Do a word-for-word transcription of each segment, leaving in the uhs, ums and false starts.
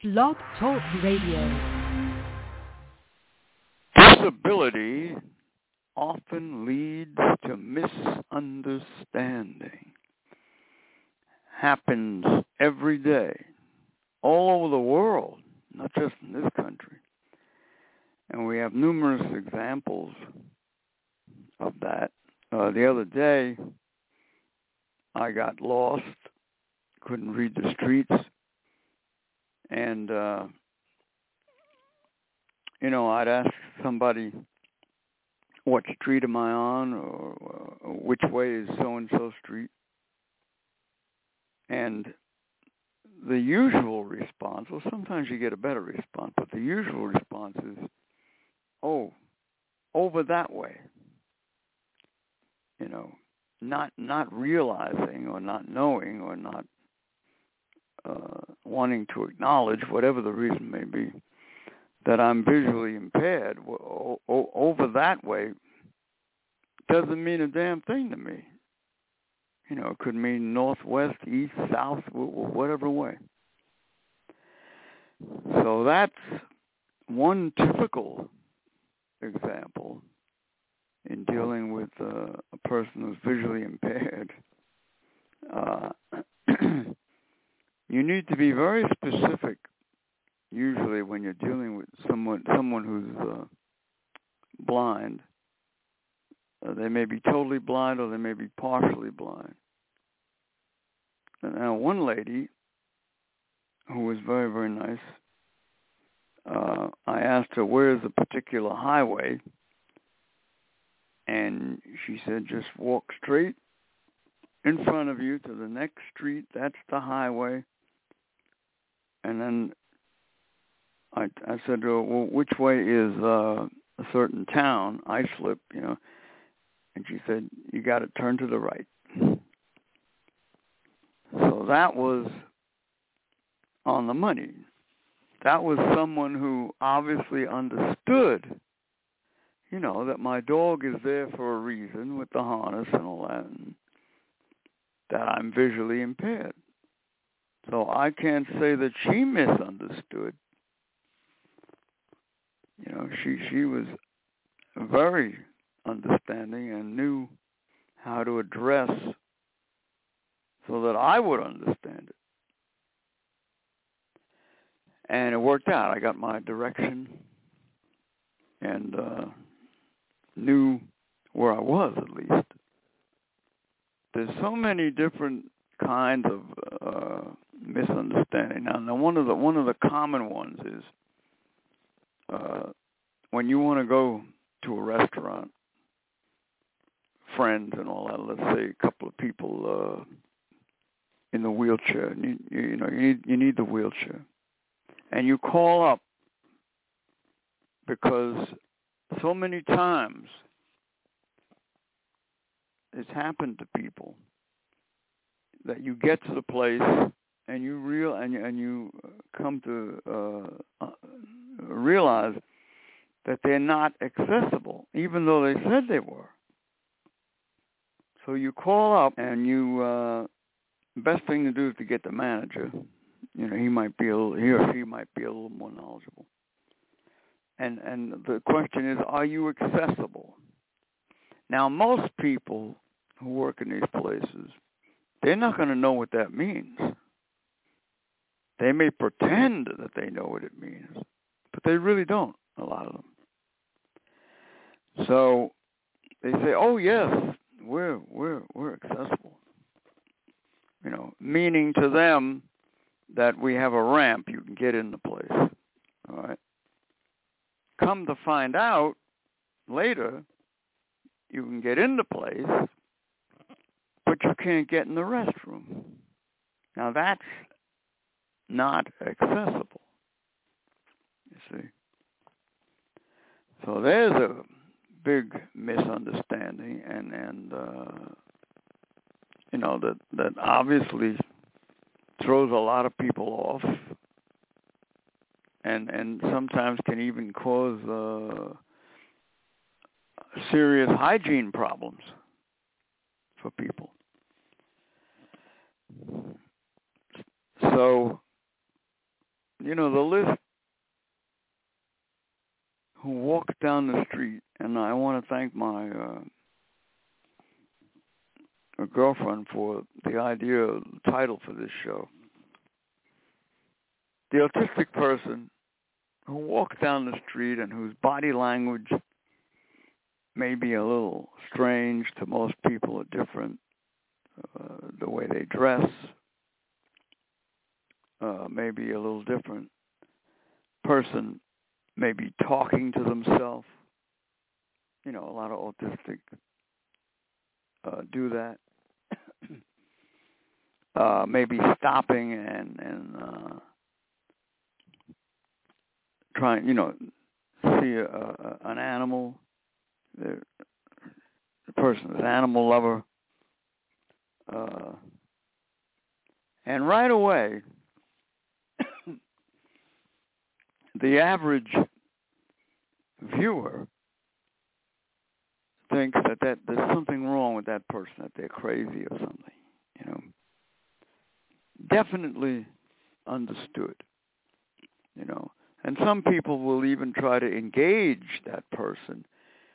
Blog Talk Radio. Disability often leads to misunderstanding. Happens every day, all over the world, not just in this country. And we have numerous examples of that. Uh, the other day, I got lost, couldn't read the streets, and, uh, you know, I'd ask somebody, what street am I on, or uh, which way is so-and-so street? And the usual response, well, sometimes you get a better response, but the usual response is, oh, over that way. You know, not not realizing or not knowing or not uh, wanting to acknowledge, whatever the reason may be, that I'm visually impaired. O- o- over that way doesn't mean a damn thing to me. You know, it could mean northwest, east, south, whatever way. So that's one typical example in dealing with uh, a person who's visually impaired. Uh, you need to be very specific, usually, when you're dealing with someone someone who's uh, blind. Uh, they may be totally blind or they may be partially blind. Now, one lady who was very, very nice, uh, I asked her, where's the particular highway? And she said, just walk straight in front of you to the next street. That's the highway. And then I, I said to her, well, which way is uh, a certain town? Islip, you know. And she said, you got to turn to the right. So that was on the money. That was someone who obviously understood, you know, that my dog is there for a reason with the harness and all that, and that I'm visually impaired. So I can't say that she misunderstood. You know, she she was very understanding and knew how to address so that I would understand it. And it worked out. I got my direction and uh, knew where I was, at least. There's so many different kinds of uh, misunderstanding. Now, now, one of the one of the common ones is uh, when you want to go to a restaurant, friends and all that. Let's say a couple of people uh, in the wheelchair. You, you know, you need you need the wheelchair, and you call up because so many times it's happened to people that you get to the place and you real and you, and you come to uh, uh, realize that they're not accessible, even though they said they were. So you call up and you. Uh, best thing to do is to get the manager. You know, he might be a little, he or she might be a little more knowledgeable. And and the question is, are you accessible? Now, most people who work in these places, they're not going to know what that means. They may pretend that they know what it means, but they really don't, a lot of them. So they say, oh, yes, we're we're we're accessible. You know, meaning to them that we have a ramp, you can get in the place. All right. Come to find out later, you can get in the place, but you can't get in the restroom. Now that's not accessible, you see. So there's a big misunderstanding, and, and uh, you know, that, that obviously throws a lot of people off, and and sometimes can even cause uh, serious hygiene problems for people. So you know, the list who walks down the street, and I want to thank my uh, girlfriend for the idea, the title for this show. The autistic person who walks down the street and whose body language may be a little strange to most people, or different, uh, the way they dress uh, may be a little different. Person may be talking to themselves. You know, a lot of autistic uh, do that. uh, maybe stopping and, and uh, trying, you know, see a, a, an animal. The, the person is an animal lover. Uh, and right away, the average viewer thinks that, that there's something wrong with that person, that they're crazy or something, you know. Definitely understood, you know. And some people will even try to engage that person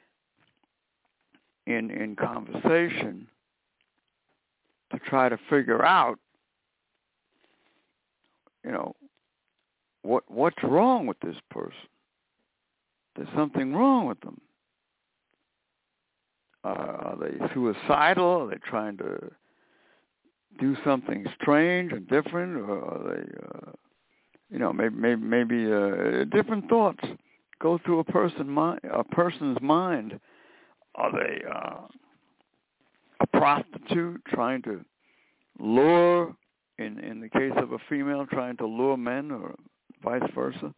in in conversation to try to figure out, you know, what what's wrong with this person. There's something wrong with them. Uh, are they suicidal? Are they trying to do something strange and different? Or are they, uh, you know, maybe maybe, maybe uh, different thoughts go through a person mind, a person's mind? Are they uh, a prostitute trying to lure, in in the case of a female, trying to lure men, or vice versa?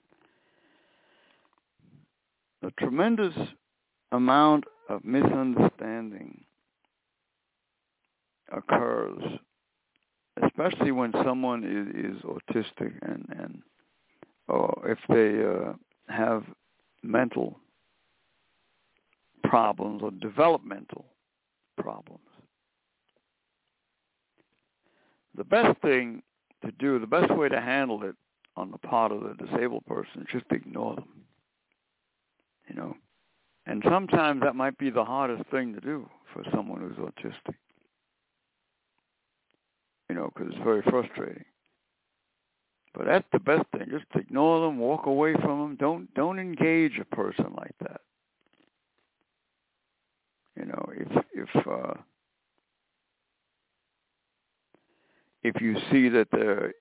A tremendous amount of misunderstanding occurs, especially when someone is, is autistic and, and or if they uh, have mental problems or developmental problems. The best thing to do, the best way to handle it on the part of the disabled person is just ignore them, you know. And sometimes that might be the hardest thing to do for someone who's autistic, you know, because it's very frustrating. But that's the best thing. Just ignore them, walk away from them. Don't don't engage a person like that. You know, if if uh, if you see that they're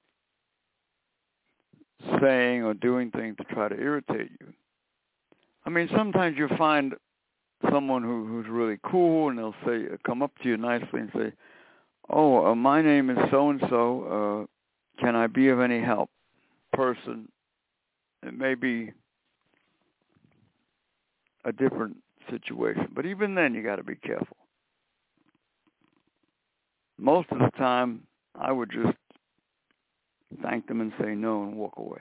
saying or doing things to try to irritate you. I mean, sometimes you find someone who, who's really cool, and they'll say, come up to you nicely and say, "Oh, uh, my name is so and so. Can I be of any help?" Person, it may be a different situation, but even then, you got to be careful. Most of the time, I would just thank them and say no and walk away.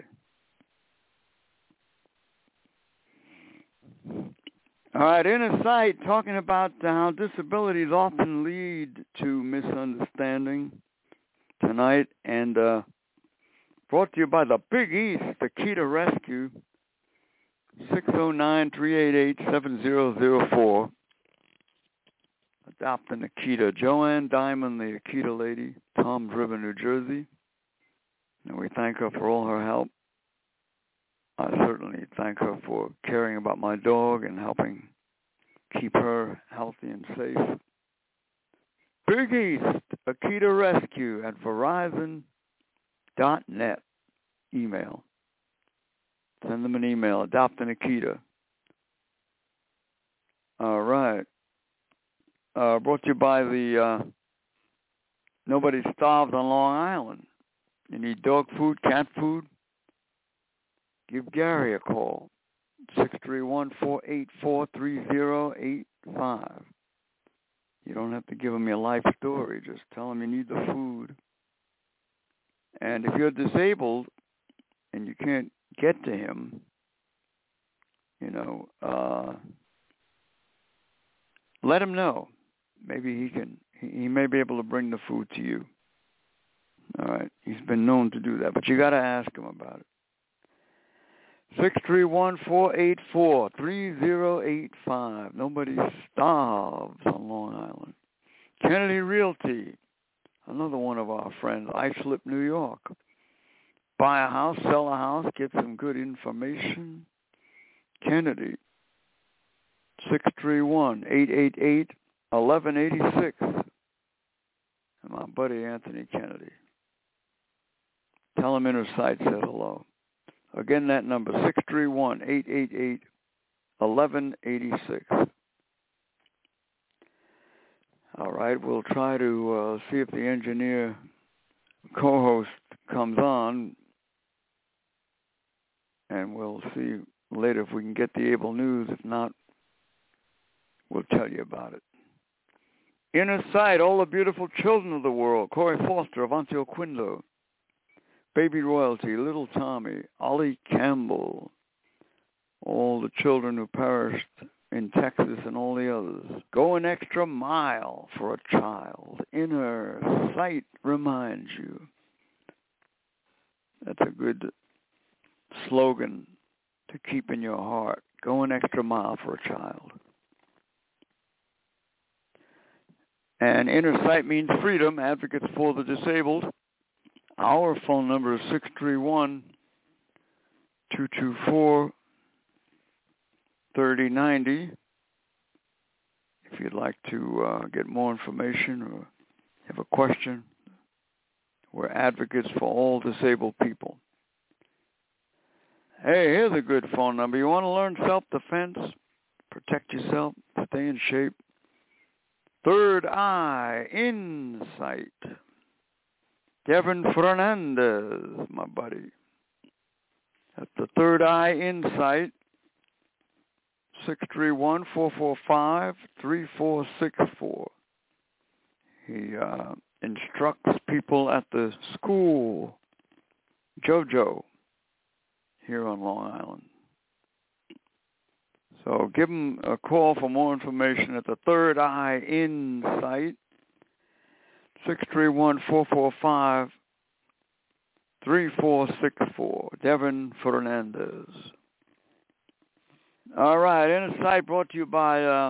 All right, Inner Sight, talking about how disabilities often lead to misunderstanding tonight, and uh, brought to you by the Big East, Akita Rescue, six oh nine, three eight eight, seven oh oh four. Adopt an Akita. Joanne Diamond, the Akita lady, Toms River, New Jersey. And we thank her for all her help. I certainly thank her for caring about my dog and helping keep her healthy and safe. Big East, Akita Rescue at Verizon dot net. Email. Send them an email. Adopt an Akita. All right. Uh, brought to you by the uh, Nobody Starves on Long Island. You need dog food, cat food? Give Gary a call. six three one, four eight four, three oh eight five. You don't have to give him your life story. Just tell him you need the food. And if you're disabled and you can't get to him, you know, uh, let him know. Maybe he can, he may be able to bring the food to you. All right. He's been known to do that, but you got to ask him about it. six three one, four eight four, three zero eight five. Nobody starves on Long Island. Kennedy Realty, another one of our friends, Islip, New York. Buy a house, sell a house, get some good information. Kennedy, six three one, eight eight eight, one one eight six. And my buddy Anthony Kennedy. Tell him Inner Sight said hello. Again, that number, six three one, eight eight eight, one one eight six. All right, we'll try to uh, see if the engineer co-host comes on, and we'll see later if we can get the Able News. If not, we'll tell you about it. Inner Sight, all the beautiful children of the world. Corey Foster, Avantio Quindo, Baby Royalty, Little Tommy, Ollie Campbell, all the children who perished in Texas and all the others. Go an extra mile for a child. Inner Sight reminds you. That's a good slogan to keep in your heart. Go an extra mile for a child. And Inner Sight means freedom, advocates for the disabled. Our phone number is six three one, two two four, three zero nine zero. If you'd like to uh, get more information or have a question, we're advocates for all disabled people. Hey, here's a good phone number. You want to learn self-defense, protect yourself, stay in shape? Third Eye Insight. Devin Fernandez, my buddy. That's the Third Eye Insight. six three one, four four five, three four six four. He uh, instructs people at the school, JoJo, here on Long Island. So give him a call for more information at the Third Eye Insight, six three one, four four five, three four six four. Devin Fernandez. All right, Inner Sight brought to you by, uh,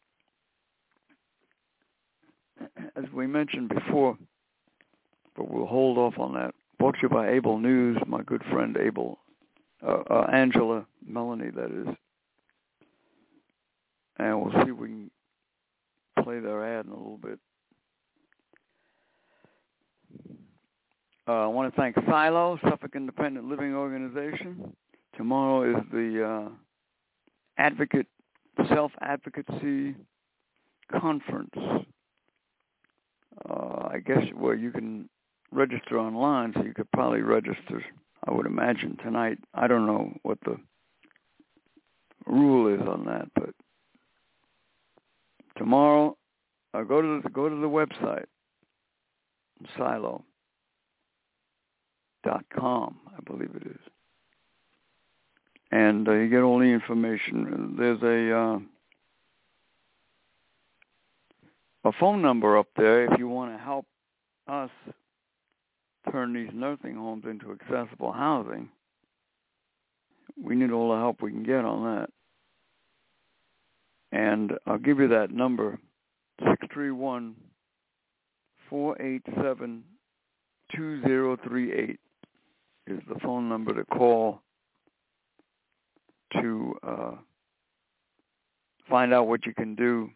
as we mentioned before, but we'll hold off on that, brought to you by Able News, my good friend Able, uh, uh, Angela Melanie, that is. And we'll see if we can play their ad in a little bit. Uh, I want to thank Silo, Suffolk Independent Living Organization. Tomorrow is the uh, Advocate, Self-Advocacy Conference. Uh, I guess where you can register online, so you could probably register, I would imagine, tonight. I don't know what the rule is on that, but tomorrow, uh, go to the, go to the website, silo dot com, I believe it is. And uh, you get all the information. There's a uh, a phone number up there if you want to help us turn these nursing homes into accessible housing. We need all the help we can get on that. And I'll give you that number, six three one, four eight seven, two zero three eight is the phone number to call to uh, find out what you can do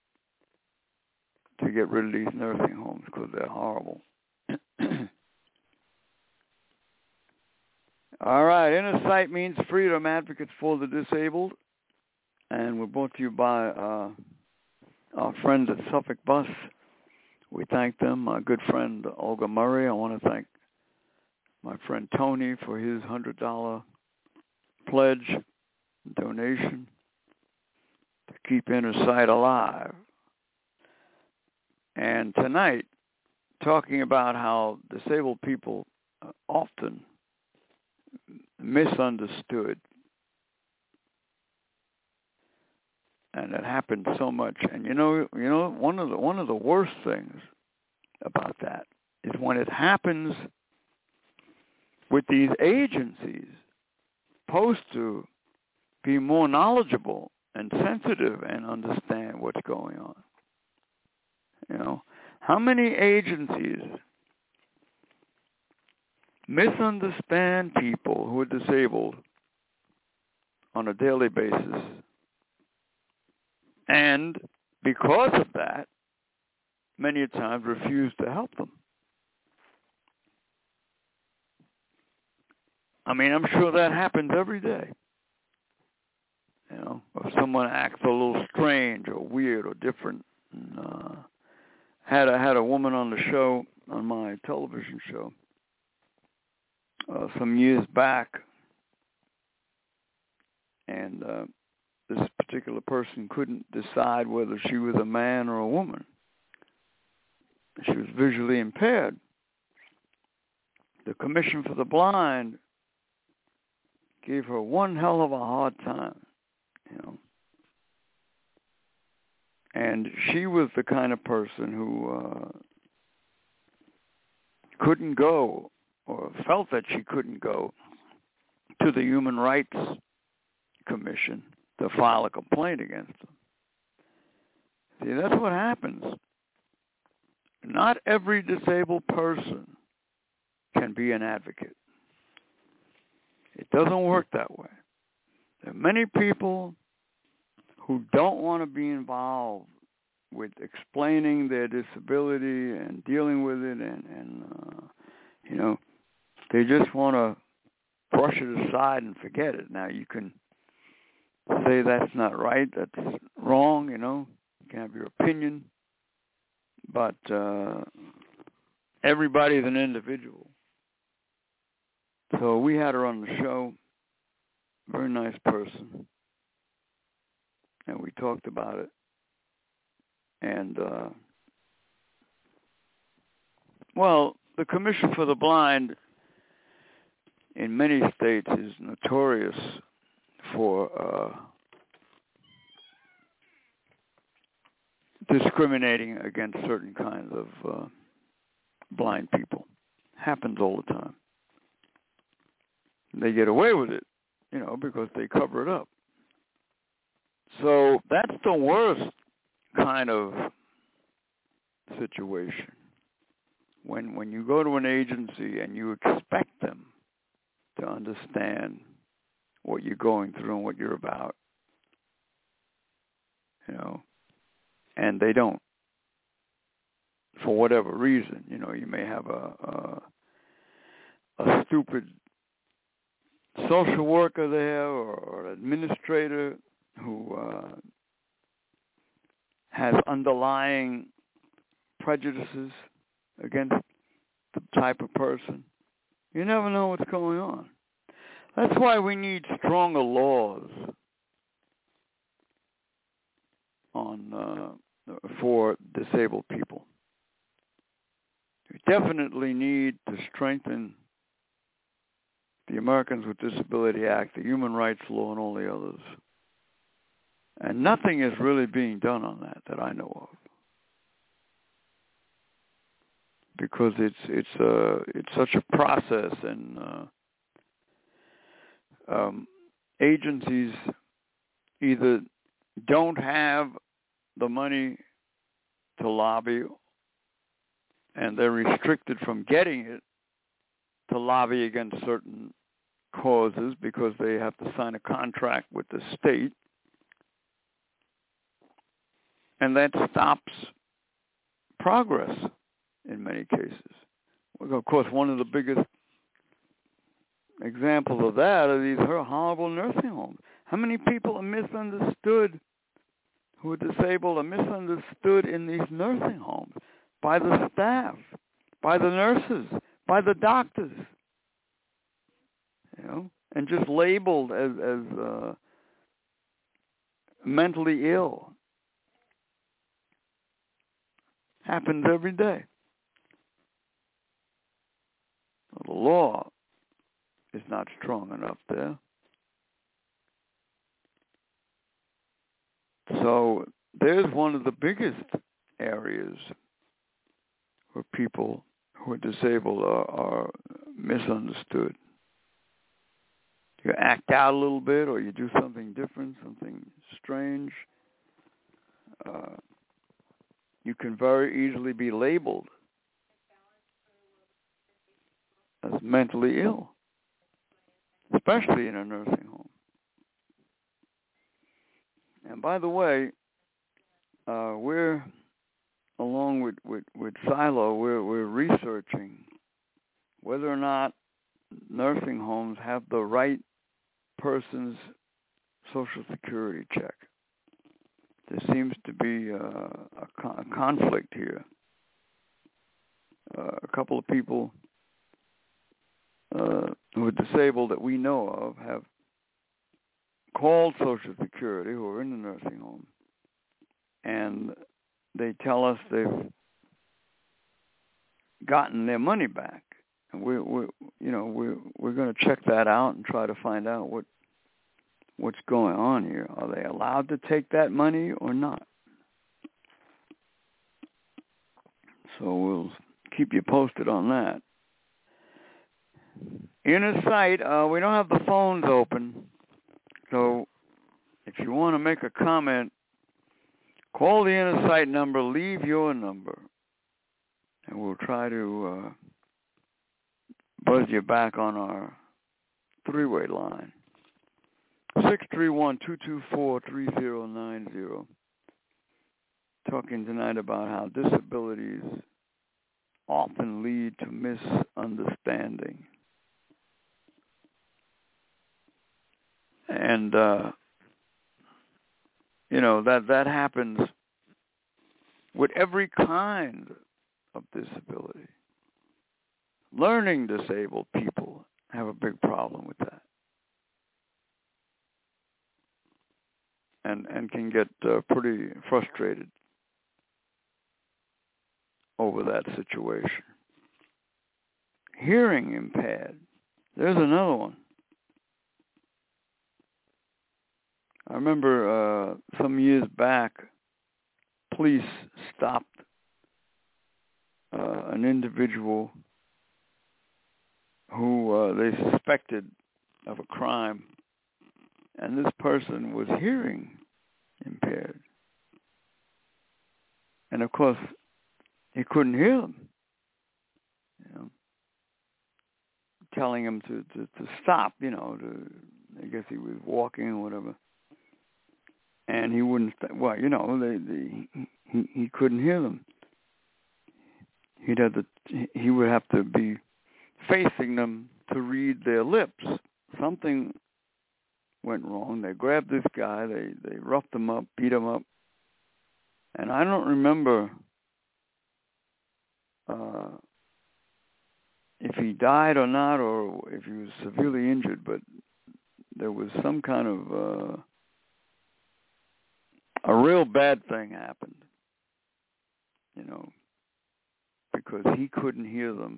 to get rid of these nursing homes, because they're horrible. All right, Inner Sight means freedom, advocates for the disabled. And we're brought to you by uh, our friends at Suffolk Bus. We thank them. My good friend Olga Murray. I want to thank my friend Tony for his one hundred dollars pledge donation to keep Inner Sight alive. And tonight, talking about how disabled people are often misunderstood. And it happened so much. And you know, you know, one of the one of the worst things about that is when it happens with these agencies supposed to be more knowledgeable and sensitive and understand what's going on. You know, how many agencies misunderstand people who are disabled on a daily basis, and because of that, many times refuse to help them? I mean, I'm sure that happens every day. You know, if someone acts a little strange or weird or different. And, uh, had a, had a woman on the show, on my television show, uh, some years back, and uh, this particular person couldn't decide whether she was a man or a woman. She was visually impaired. The Commission for the Blind gave her one hell of a hard time, you know. And she was the kind of person who uh, couldn't go, or felt that she couldn't go, to the Human Rights Commission to file a complaint against them. See, that's what happens. Not every disabled person can be an advocate. It doesn't work that way. There are many people who don't want to be involved with explaining their disability and dealing with it, and, and uh, you know, they just want to brush it aside and forget it. Now, you can say that's not right, that's wrong, you know, you can have your opinion, but uh, everybody's an individual. So we had her on the show, very nice person, and we talked about it. And, uh, well, the Commission for the Blind in many states is notorious for uh, discriminating against certain kinds of uh, blind people. Happens all the time. They get away with it, you know, because they cover it up. So that's the worst kind of situation. When when you go to an agency and you expect them to understand what you're going through and what you're about, you know, and they don't, for whatever reason. You know, you may have a a, a stupid social worker there, or, or an administrator who uh, has underlying prejudices against the type of person. You never know what's going on. That's why we need stronger laws on uh, for disabled people. We definitely need to strengthen the Americans with Disability Act, the Human Rights Law, and all the others. And nothing is really being done on that that I know of, because it's it's uh, it's such a process, and uh, um, agencies either don't have the money to lobby, and they're restricted from getting it to lobby against certain causes because they have to sign a contract with the state, and that stops progress in many cases. Well, of course, one of the biggest examples of that are these horrible nursing homes. How many people are misunderstood, who are disabled, are misunderstood in these nursing homes by the staff, by the nurses, by the doctors, you know, and just labeled as, as uh, mentally ill. Happens every day. The law is not strong enough there. So there's one of the biggest areas where people who are disabled are, are misunderstood. You act out a little bit, or you do something different, something strange. Uh, you can very easily be labeled as mentally ill, especially in a nursing home. And by the way, uh, we're, along with, with, with Silo, we're, we're researching whether or not nursing homes have the right person's Social Security check. There seems to be uh, a, con- a conflict here. Uh, a couple of people uh, who are disabled that we know of have called Social Security, who are in the nursing home, and they tell us they've gotten their money back. And we, we, you know, we we're going to check that out and try to find out what what's going on here. Are they allowed to take that money or not? So we'll keep you posted on that. Inner Sight, uh, we don't have the phones open, so if you want to make a comment, call the Inner Sight number, leave your number, and we'll try to uh, buzz you back on our three-way line. six three one, two two four, three zero nine zero. Talking tonight about how disabilities often lead to misunderstanding. And, uh, you know, that, that happens with every kind of disability. Learning disabled people have a big problem with that. And, and can get uh, pretty frustrated over that situation. Hearing impaired. There's another one. I remember uh, some years back, police stopped uh, an individual who uh, they suspected of a crime, and this person was hearing impaired. And of course, he couldn't hear them. You know, telling him to, to, to stop, you know, to, I guess he was walking or whatever. And he wouldn't, st- well, you know, they, they, he, he couldn't hear them. He'd have to, he would have to be facing them to read their lips. Something went wrong. They grabbed this guy, they, they roughed him up, beat him up. And I don't remember uh, if he died or not, or if he was severely injured, but there was some kind of, uh, a real bad thing happened, you know, because he couldn't hear them.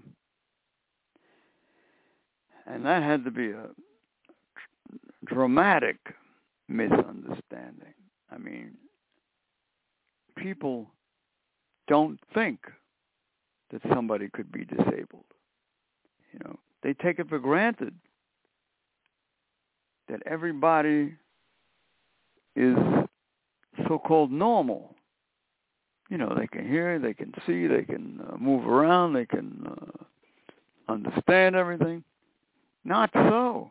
And that had to be a dramatic misunderstanding. I mean, people don't think that somebody could be disabled. You know, they take it for granted that everybody is so-called normal. You know, they can hear, they can see, they can uh, move around, they can uh, understand everything. Not so.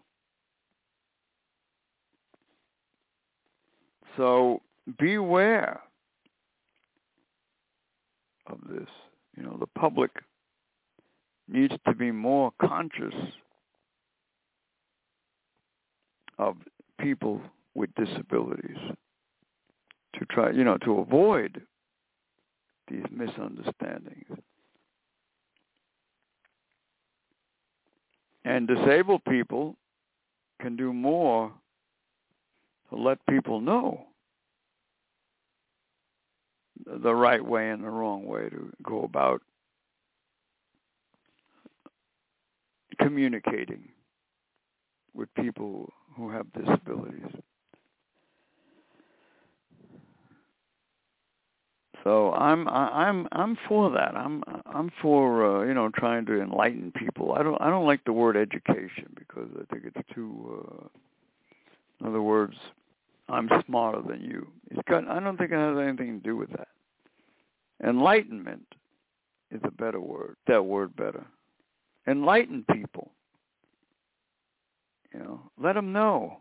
So beware of this. You know, the public needs to be more conscious of people with disabilities to try, you know, to avoid these misunderstandings. And disabled people can do more to let people know the right way and the wrong way to go about communicating with people who have disabilities. So I'm I, I'm I'm for that. I'm I'm for uh, you know trying to enlighten people. I don't I don't like the word education because I think it's too. Uh, in other words, I'm smarter than you. It's got. I don't think it has anything to do with that. Enlightenment is a better word. That word better. Enlighten people. You know, let them know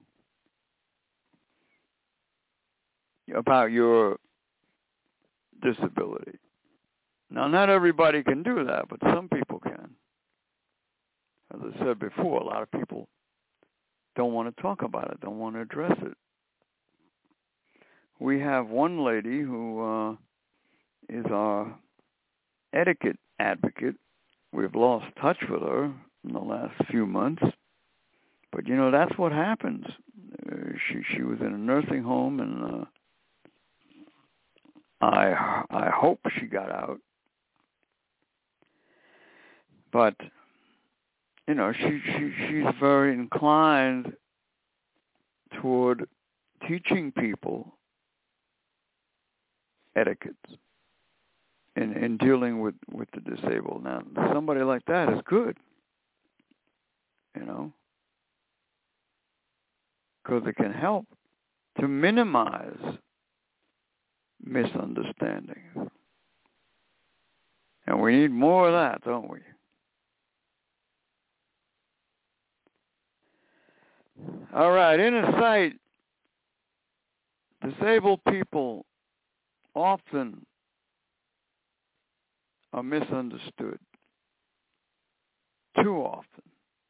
about your disability. Now, not everybody can do that, but some people can. As I said before, a lot of people don't want to talk about it, don't want to address it. We have one lady who uh, is our etiquette advocate. We've lost touch with her in the last few months. But, you know, that's what happens. Uh, she she was in a nursing home, and uh, I I hope she got out. But, you know, she, she she's very inclined toward teaching people etiquette in, in dealing with, with the disabled. Now, somebody like that is good, you know, because it can help to minimize misunderstandings. And we need more of that, don't we? All right, inner sight. Disabled people often are misunderstood. Too often.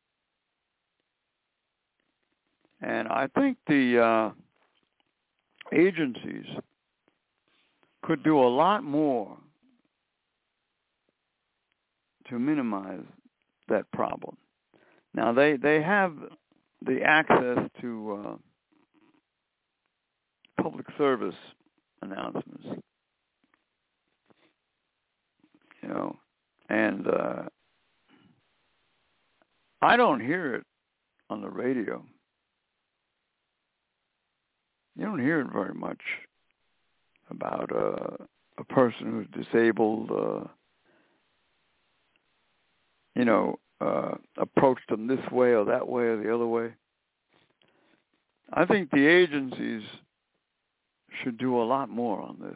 And I think the uh, agencies could do a lot more to minimize that problem. Now, they, they have the access to uh, public service announcements, you know, and uh, I don't hear it on the radio. You don't hear it very much about uh, a person who's disabled, uh, you know, uh, approached them this way or that way or the other way. I think the agencies should do a lot more on this.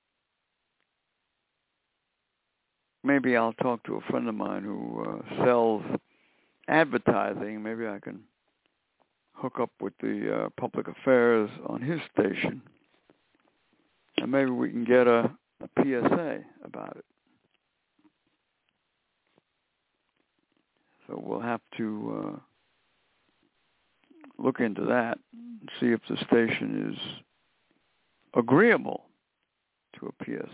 Maybe I'll talk to a friend of mine who uh, sells advertising. Maybe I can hook up with the uh, public affairs on his station, and maybe we can get a, a P S A about it. So we'll have to uh, look into that and see if the station is agreeable to a P S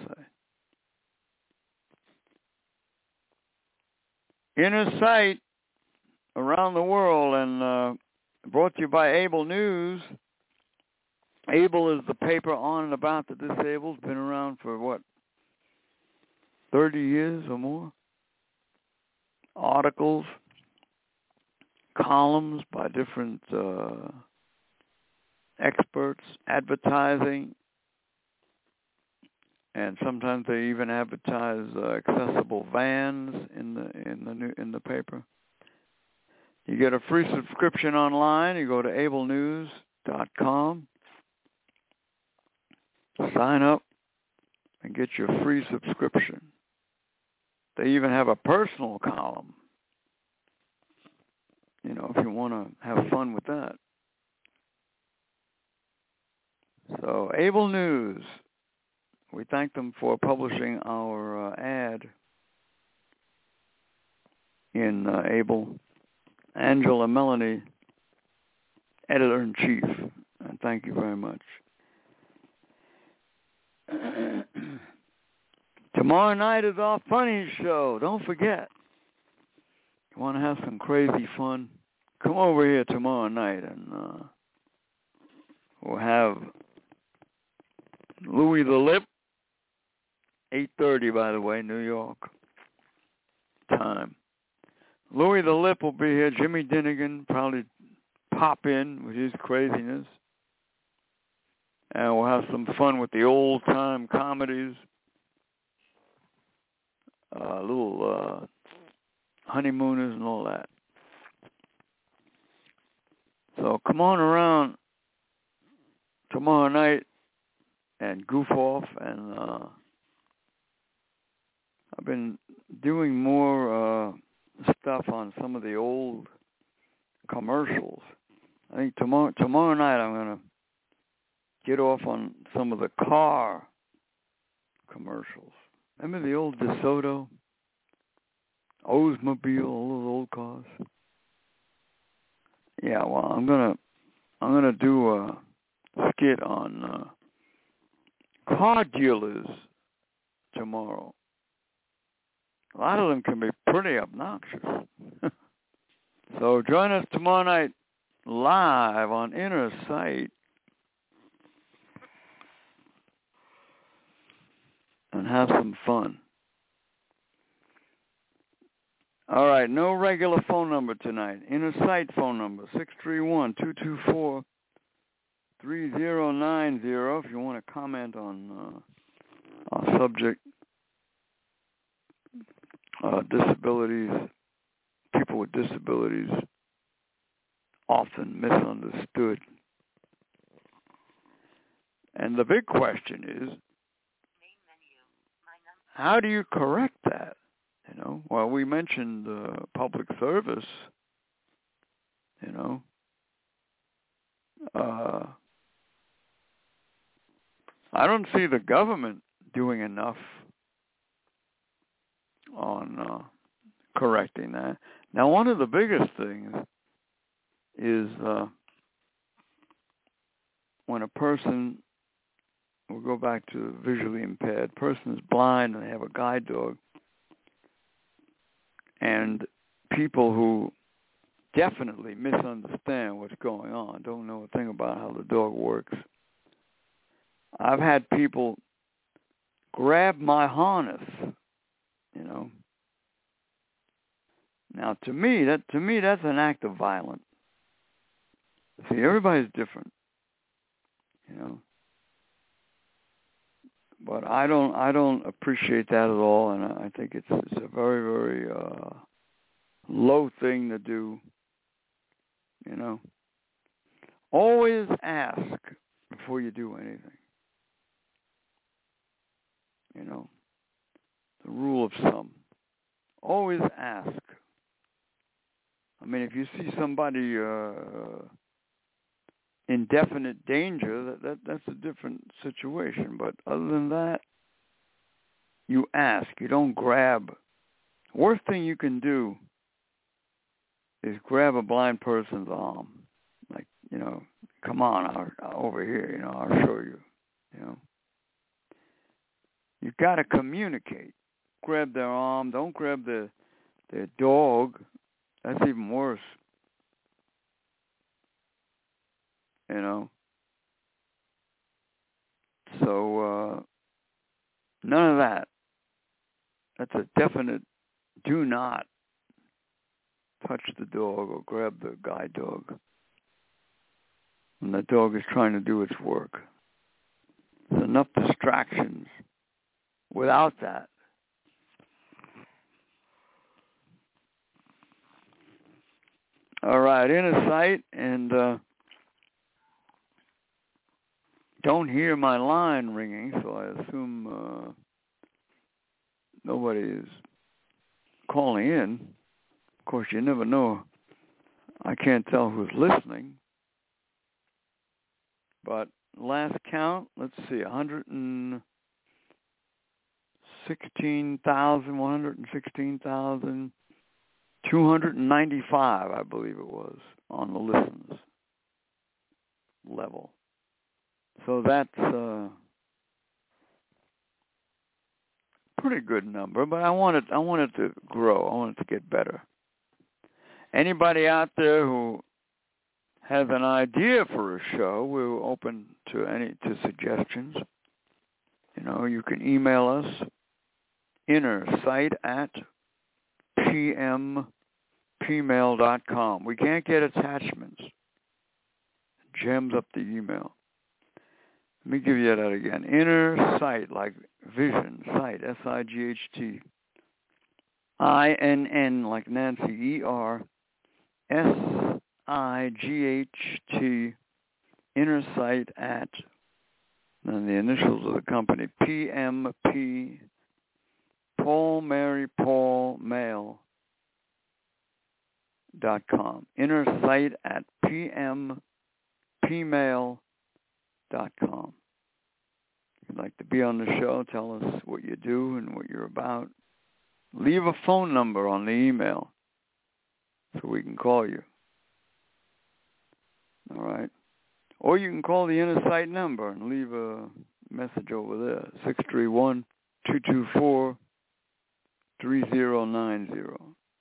A. Inner Sight around the world, and uh, brought to you by Able News. Able is the paper on and about the disabled. It's been around for, what, thirty years or more? Articles, columns by different uh, experts, advertising, and sometimes they even advertise uh, accessible vans in the in the new, in the paper. You get a free subscription online. You go to able news dot com, sign up, and get your free subscription. They even have a personal column, you know, if you want to have fun with that. So, Able News, we thank them for publishing our uh, ad in uh, Able. Angela Melanie, Editor-in-Chief, and thank you very much. Tomorrow night is our funny show. Don't forget. You want to have some crazy fun? Come over here tomorrow night, and uh, we'll have Louis the Lip, eight thirty, by the way, New York time. Louis the Lip will be here. Jimmy Dinnigan probably pop in with his craziness. And we'll have some fun with the old-time comedies. uh, little uh, honeymooners and all that. So come on around tomorrow night and goof off. And uh, I've been doing more uh, stuff on some of the old commercials. I think tomorrow tomorrow night I'm going to get off on some of the car commercials. Remember the old DeSoto, Oldsmobile, all those old cars? Yeah, well, I'm gonna I'm gonna do a skit on uh, car dealers tomorrow. A lot of them can be pretty obnoxious. So join us tomorrow night live on Inner Sight and have some fun. All right, no regular phone number tonight. Inner Sight phone number, six three one, two two four, three zero nine zero, if you want to comment on uh, our subject, uh, disabilities, people with disabilities, often misunderstood. And the big question is, how do you correct that? You know, well, we mentioned uh, public service, you know. Uh, I don't see the government doing enough on uh, correcting that. Now, one of the biggest things is uh, when a person, we'll go back to visually impaired, person is blind and they have a guide dog, and people who definitely misunderstand what's going on, don't know a thing about how the dog works. I've had people grab my harness, you know. Now, to me, that to me that's an act of violence. See, everybody's different, you know. But I don't, I don't appreciate that at all, and I think it's, it's a very, very uh, low thing to do. You know, always ask before you do anything. You know, the rule of thumb. Always ask. I mean, if you see somebody uh, in definite danger, that, that that's a different situation. But other than that, you ask. You don't grab. Worst thing you can do is grab a blind person's arm. Like, you know, come on, I'll, over here, you know, I'll show you, you know. You got to communicate. Grab their arm. Don't grab the, their dog. That's even worse. You know. So, uh, none of that. That's a definite do not touch the dog or grab the guide dog when the dog is trying to do its work. There's enough distractions without that. All right, Inner Sight, and uh, don't hear my line ringing, so I assume uh, nobody is calling in. Of course, you never know. I can't tell who's listening. But last count, let's see, one hundred sixteen thousand, one hundred sixteen thousand, two hundred ninety-five, I believe it was, on the listens level. So that's a pretty good number, but I want it, I want it to grow. I want it to get better. Anybody out there who has an idea for a show, we're open to any to suggestions. You know, you can email us, innersight at p m p mail dot com. We can't get attachments. It jams up the email. Let me give you that again. Inner Sight, like vision, sight, S I G H T, I N N like Nancy, E R S I G H T, Inner Sight at, and the initials of the company, P M P, Paul Mary Paul Mail dot com. Inner Sight at P M P mail dot com. If you'd like to be on the show, tell us what you do and what you're about. Leave a phone number on the email so we can call you. All right. Or you can call the Inner Sight number and leave a message over there, six three one, two two four, three zero nine zero.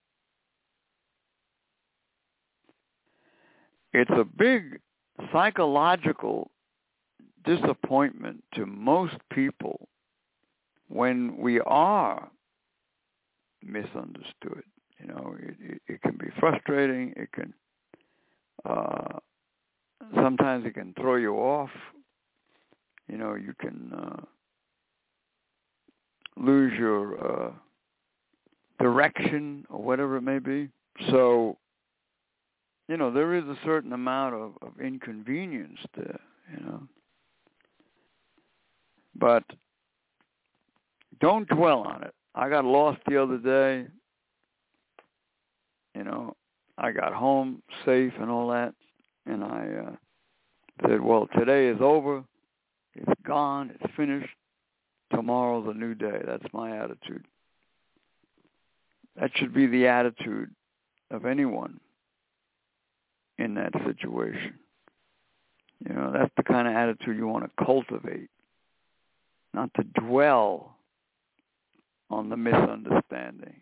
It's a big psychological disappointment to most people when we are misunderstood. You know, it, it, it can be frustrating. It can, uh, sometimes it can throw you off. You know, you can uh, lose your uh, direction or whatever it may be. So, you know, there is a certain amount of, of inconvenience there, you know. But don't dwell on it. I got lost the other day. You know, I got home safe and all that. And I uh, said, well, today is over. It's gone. It's finished. Tomorrow's a new day. That's my attitude. That should be the attitude of anyone in that situation. You know, that's the kind of attitude you want to cultivate, not to dwell on the misunderstanding.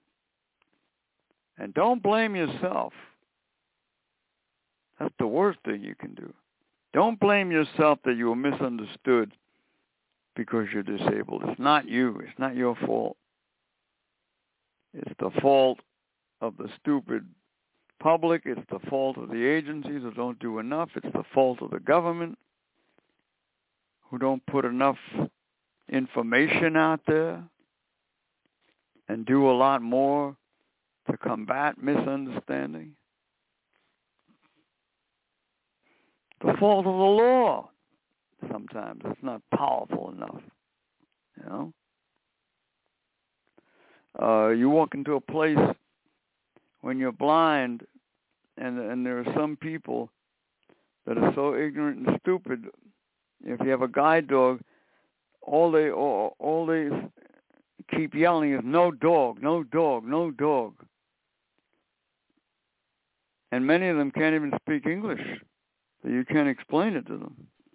And don't blame yourself. That's the worst thing you can do. Don't blame yourself that you were misunderstood because you're disabled. It's not you. It's not your fault. It's the fault of the stupid public. It's the fault of the agencies who don't do enough. It's the fault of the government who don't put enough information out there and do a lot more to combat misunderstanding. The fault of the law. Sometimes it's not powerful enough, you know. Uh, you walk into a place when you're blind, and and there are some people that are so ignorant and stupid. If you have a guide dog, all they all, all they keep yelling is "no dog, no dog, no dog," and many of them can't even speak English, so you can't explain it to them.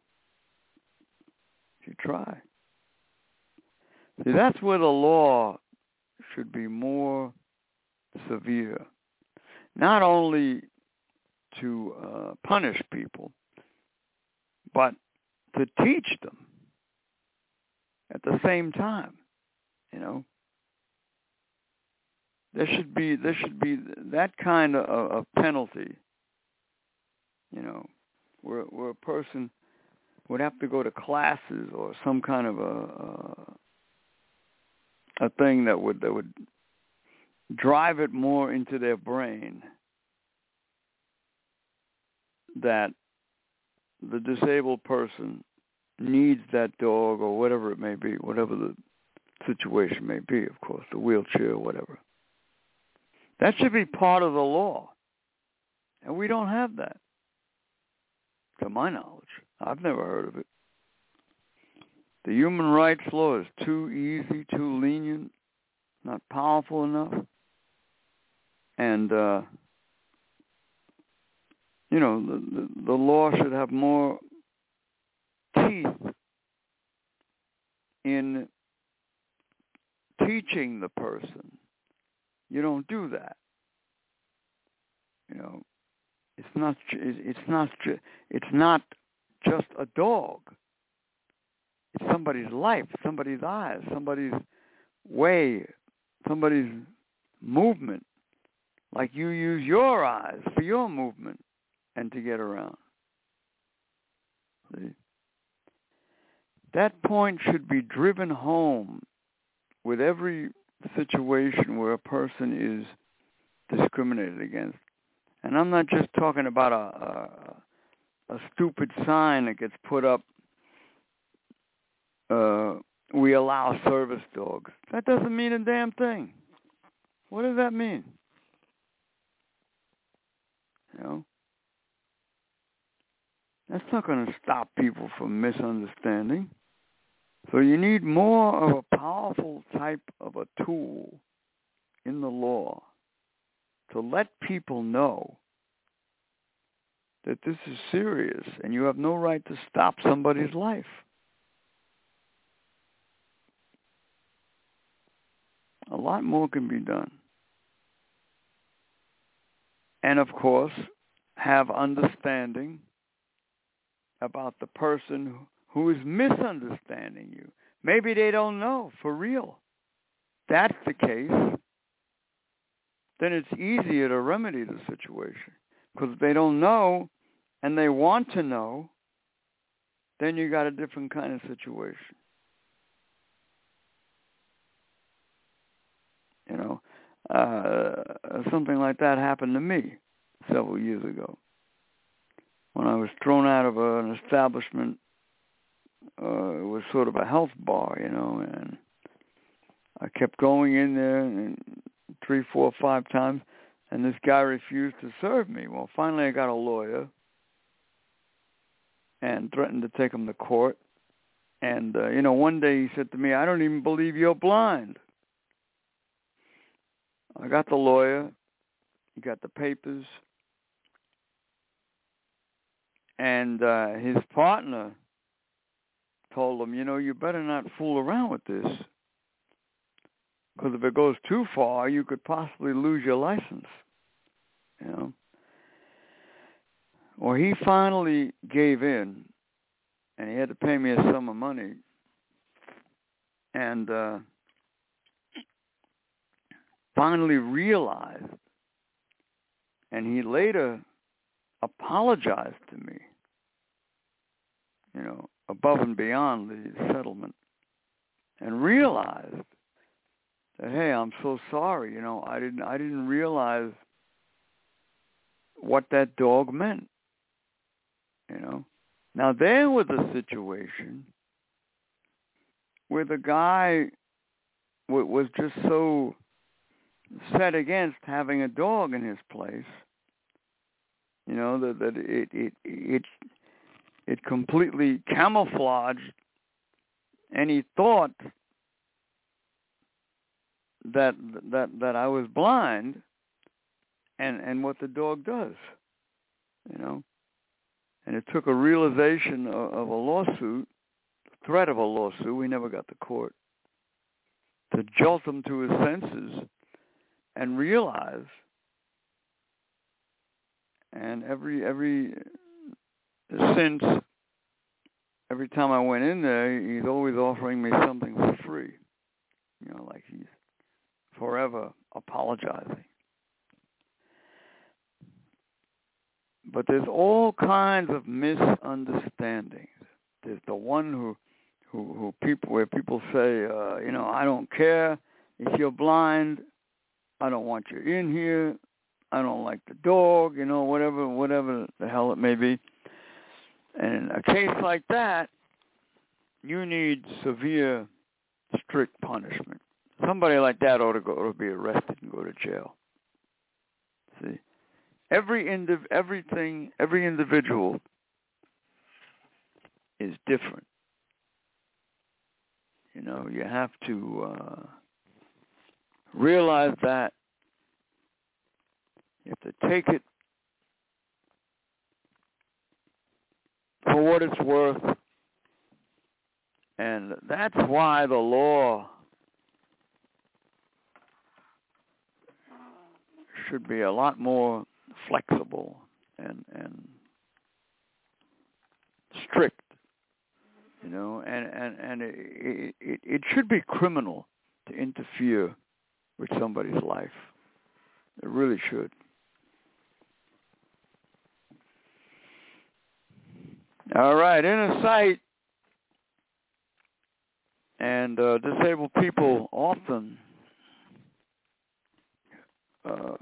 You try. See, that's where the law should be more severe. Not only to uh, punish people, but to teach them at the same time. You know, there should be there should be that kind of, of penalty. You know, where where a person would have to go to classes or some kind of a a, a thing that would that would drive it more into their brain that the disabled person needs that dog or whatever it may be, whatever the situation may be, of course, the wheelchair or whatever. That should be part of the law. And we don't have that, to my knowledge. I've never heard of it. The human rights law is too easy, too lenient, not powerful enough. And, uh, you know, the, the, the law should have more teeth in teaching the person. You don't do that. You know, it's not. It's not. It's not just a dog. It's somebody's life, somebody's eyes, somebody's way, somebody's movement. Like you use your eyes for your movement and to get around. See? That point should be driven home with every situation where a person is discriminated against. And I'm not just talking about a, a, a stupid sign that gets put up, uh, we allow service dogs. That doesn't mean a damn thing. What does that mean? You know? That's not going to stop people from misunderstanding. So you need more of a powerful type of a tool in the law to let people know that this is serious and you have no right to stop somebody's life. A lot more can be done. And of course, have understanding about the person who is misunderstanding you. Maybe they don't know for real. If that's the case, then it's easier to remedy the situation. Because if they don't know and they want to know, then you got a different kind of situation. You know, uh, something like that happened to me several years ago when I was thrown out of a, an establishment. Uh, it was sort of a health bar, you know, and I kept going in there and three, four, five times, and this guy refused to serve me. Well, finally I got a lawyer and threatened to take him to court. And, uh, you know, one day he said to me, I don't even believe you're blind. I got the lawyer. He got the papers. And uh, his partner told him, you know, you better not fool around with this. Because if it goes too far, you could possibly lose your license. You know? Well, he finally gave in, and he had to pay me a sum of money. And uh, finally realized, and he later apologized to me, you know, above and beyond the settlement, and realized that, hey, I'm so sorry, you know, I didn't I didn't realize what that dog meant, you know. Now there was a situation where the guy w- was just so set against having a dog in his place, you know, that, that it it it it completely camouflaged any thought that that that I was blind and and what the dog does, you know. And it took a realization of, of a lawsuit, threat of a lawsuit, we never got to court, to jolt him to his senses and realize. And every every since every time I went in there, he's always offering me something for free. You know, like he's forever apologizing. But there's all kinds of misunderstandings. There's the one who, who, who people, where people say, uh, you know, I don't care if you're blind. I don't want you in here. I don't like the dog. You know, whatever, whatever the hell it may be. And in a case like that, you need severe, strict punishment. Somebody like that ought to go to be arrested and go to jail. See, every indiv- everything, every individual is different. You know, you have to uh, realize that. You have to take it for what it's worth. And that's why the law should be a lot more flexible and and strict, you know, and, and, and it, it, it should be criminal to interfere with somebody's life. It really should. All right, inner sight and uh, disabled people often uh,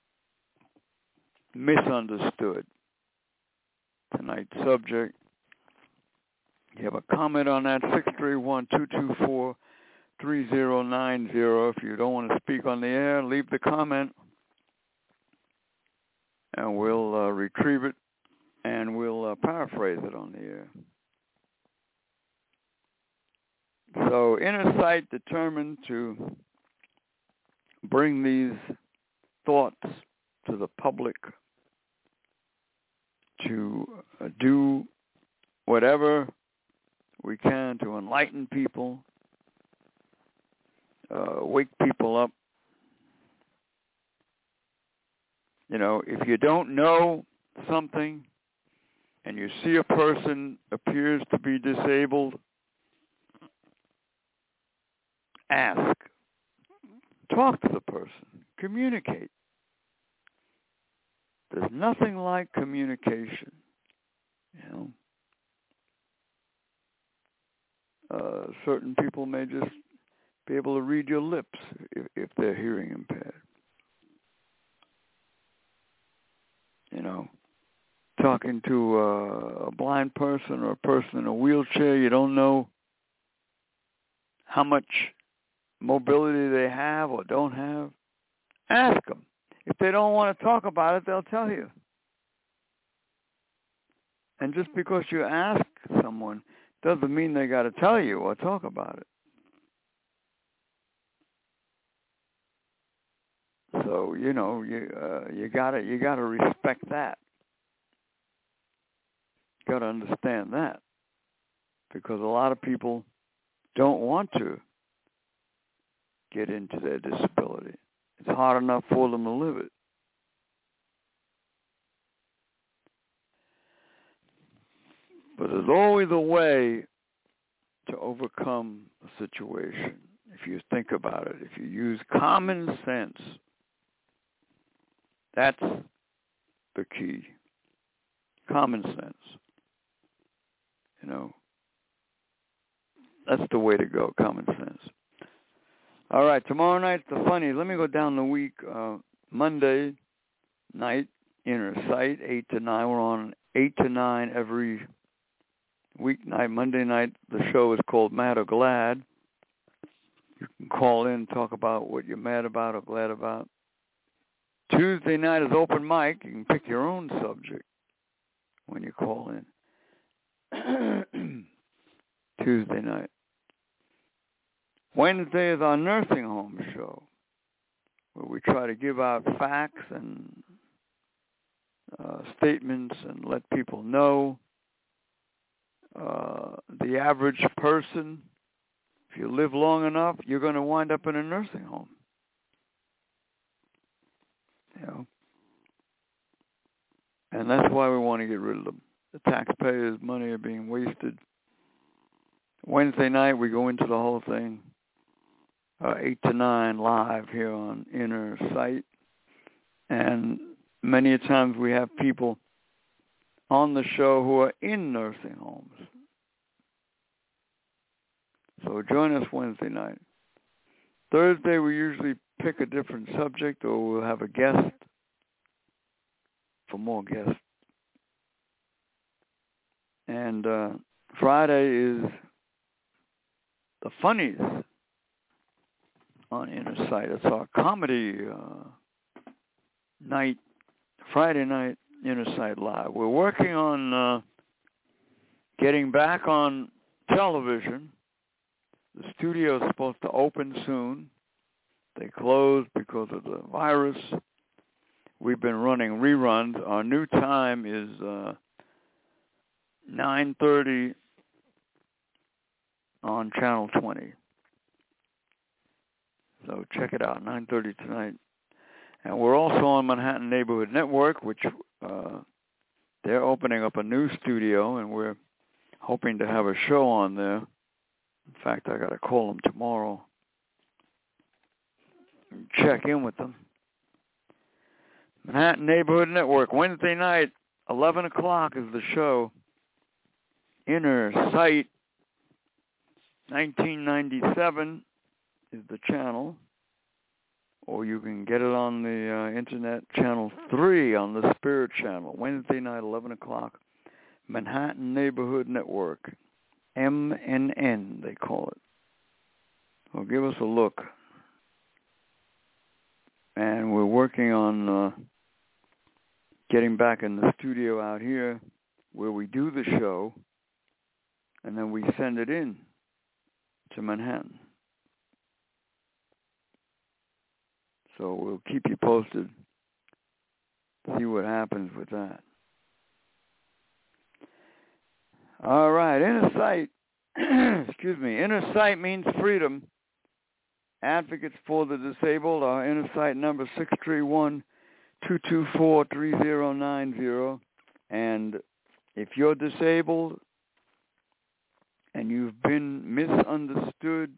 misunderstood tonight's subject. You have a comment on that, six three one, two two four, three zero nine zero. If you don't want to speak on the air, leave the comment, and we'll uh, retrieve it, and we'll uh, paraphrase it on the air. So Inner Sight determined to bring these thoughts to the public, to uh, do whatever we can to enlighten people, uh, wake people up. You know, if you don't know something and you see a person appears to be disabled, ask. Talk to the person. Communicate. There's nothing like communication, you know. Uh, certain people may just be able to read your lips if, if they're hearing impaired. You know, talking to a, a blind person or a person in a wheelchair, you don't know how much mobility they have or don't have. Ask them. If they don't want to talk about it, they'll tell you. And just because you ask someone doesn't mean they got to tell you or talk about it. So, you know, you uh, you gotta you gotta respect that. You gotta understand that, because a lot of people don't want to get into their disability. It's hard enough for them to live it. But there's always a way to overcome a situation if you think about it. If you use common sense, that's the key. Common sense. You know, that's the way to go, common sense. All right, tomorrow night's the funny. Let me go down the week. Uh, Monday night, Inner Sight, eight to nine. We're on eight to nine every weeknight. Monday night, the show is called Mad or Glad. You can call in and talk about what you're mad about or glad about. Tuesday night is open mic. You can pick your own subject when you call in. Tuesday night. Wednesday is our nursing home show, where we try to give out facts and uh, statements and let people know. Uh, the average person, if you live long enough, you're going to wind up in a nursing home. You know, and that's why we want to get rid of them. The taxpayers' money are being wasted. Wednesday night, we go into the whole thing, uh, eight to nine live here on Inner Sight. And many a times we have people on the show who are in nursing homes. So join us Wednesday night. Thursday, we usually pick a different subject, or we'll have a guest for more guests. And uh, Friday is the funnies on Inner Sight. It's our comedy uh, night, Friday night, Inner Sight Live. We're working on uh, getting back on television. The studio is supposed to open soon. They closed because of the virus. We've been running reruns. Our new time is uh, nine thirty on Channel twenty. So check it out, nine thirty tonight. And we're also on Manhattan Neighborhood Network, which uh, they're opening up a new studio, and we're hoping to have a show on there. In fact, I got to call them tomorrow and check in with them. Manhattan Neighborhood Network, Wednesday night, eleven o'clock is the show. Inner Sight, nineteen ninety-seven is the channel. or you can get it on the uh, internet, channel three on the Spirit Channel, Wednesday night, eleven o'clock, Manhattan Neighborhood Network, M N N they call it. Well, give us a look. And we're working on uh, getting back in the studio out here where we do the show, and then we send it in to Manhattan. So we'll keep you posted, see what happens with that. All right, Inner Sight, excuse me, Inner Sight means freedom. Advocates for the disabled, our Inner Sight number six three one, two two four, three zero nine zero. And if you're disabled and you've been misunderstood,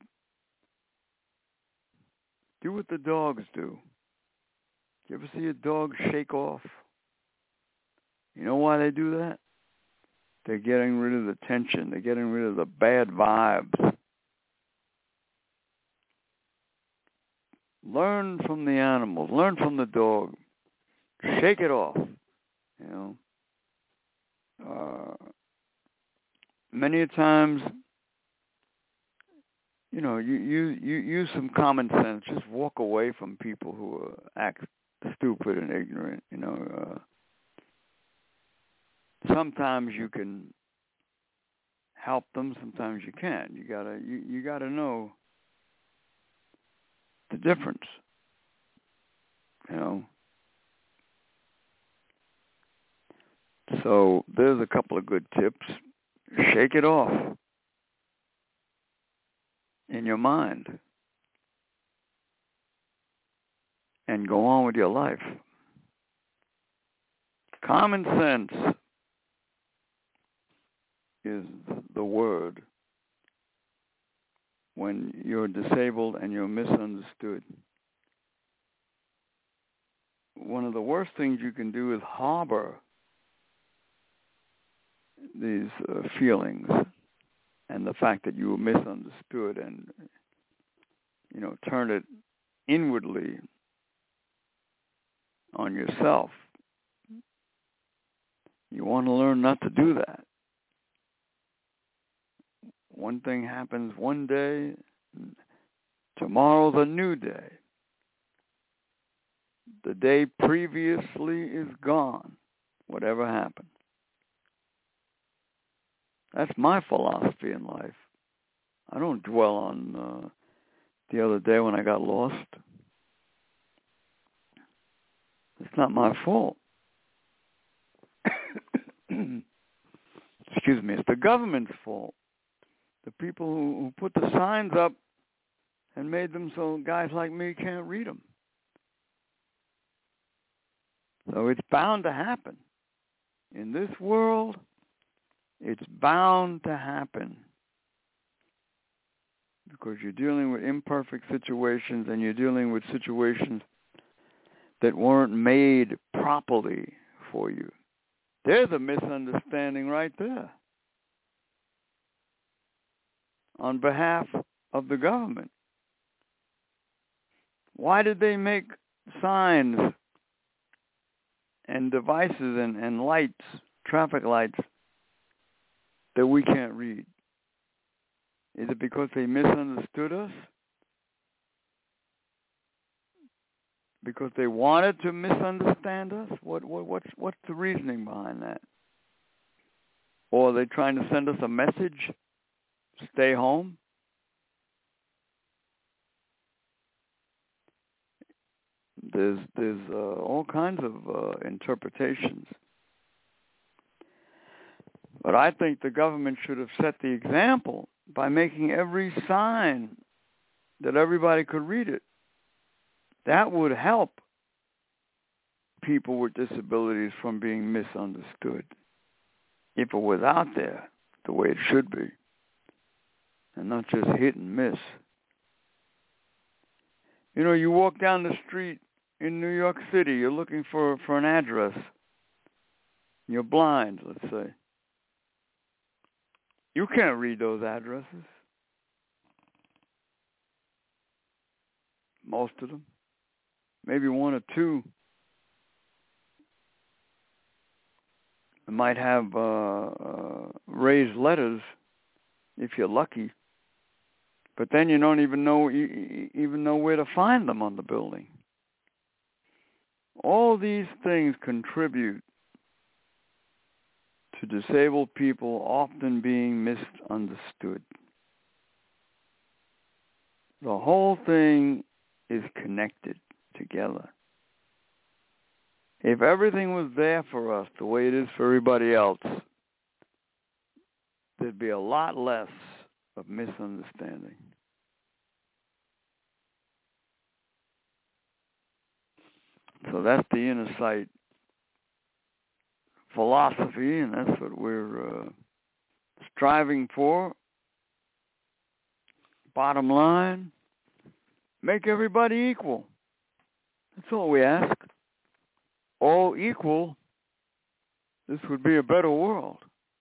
do what the dogs do. You ever see a dog shake off? You know why they do that? They're getting rid of the tension. They're getting rid of the bad vibes. Learn from the animals. Learn from the dog. Shake it off. You know. Uh, many times, you know, you, you, you use some common sense. Just walk away from people who uh, act stupid and ignorant. You know, uh, sometimes you can help them. Sometimes you can't. You gotta, you, you gotta know the difference. You know. So there's a couple of good tips. Shake it off in your mind and go on with your life. Common sense is the word when you're disabled and you're misunderstood. One of the worst things you can do is harbor these uh, feelings and the fact that you were misunderstood and, you know, turn it inwardly on yourself. You want to learn not to do that. One thing happens one day, tomorrow's a new day. The day previously is gone, whatever happened. That's my philosophy in life. I don't dwell on uh, the other day when I got lost. It's not my fault. Excuse me, it's the government's fault. The people who, who put the signs up and made them so guys like me can't read them. So it's bound to happen. In this world, it's bound to happen. Because you're dealing with imperfect situations and you're dealing with situations that weren't made properly for you. There's a misunderstanding right there on behalf of the government. Why did they make signs and devices and, and lights, traffic lights, that we can't read? Is it because they misunderstood us? Because they wanted to misunderstand us? What, what what's what's the reasoning behind that? Or are they trying to send us a message? Stay home? There's there's uh, all kinds of uh, interpretations. But I think the government should have set the example by making every sign that everybody could read it. That would help people with disabilities from being misunderstood if it was out there the way it should be and not just hit and miss. You know, you walk down the street in New York City, you're looking for, for an address. You're blind, let's say. You can't read those addresses. Most of them. maybe one or two might have uh, uh, raised letters if you're lucky, but then you don't even know even know where to find them on the building. All these things contribute to disabled people often being misunderstood. The whole thing is connected together. If everything was there for us the way it is for everybody else, there'd be a lot less of misunderstanding. So that's the inner sight philosophy, and that's what we're uh, striving for. Bottom line, make everybody equal. That's all we ask. All equal, this would be a better world.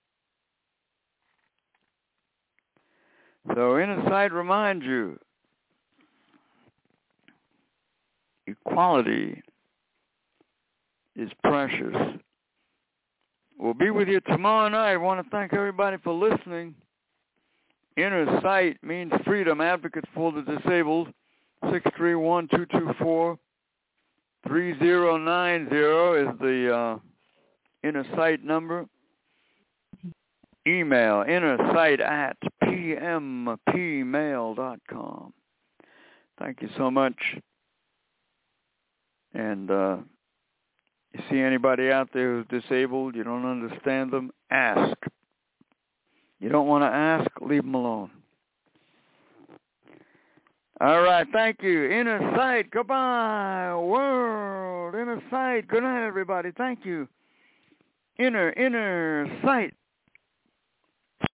So Inner Sight reminds you, equality is precious. We'll be with you tomorrow night. I want to thank everybody for listening. Inner Sight means freedom. Advocates for the Disabled. six three one, two two four, three zero nine zero is the uh, Inner Sight number. Email innersight at p m p mail dot com. Thank you so much. And uh, you see anybody out there who's disabled, you don't understand them, ask. You don't want to ask, leave them alone. All right, thank you. Inner Sight, goodbye, world. Inner Sight, good night, everybody. Thank you. Inner, inner sight.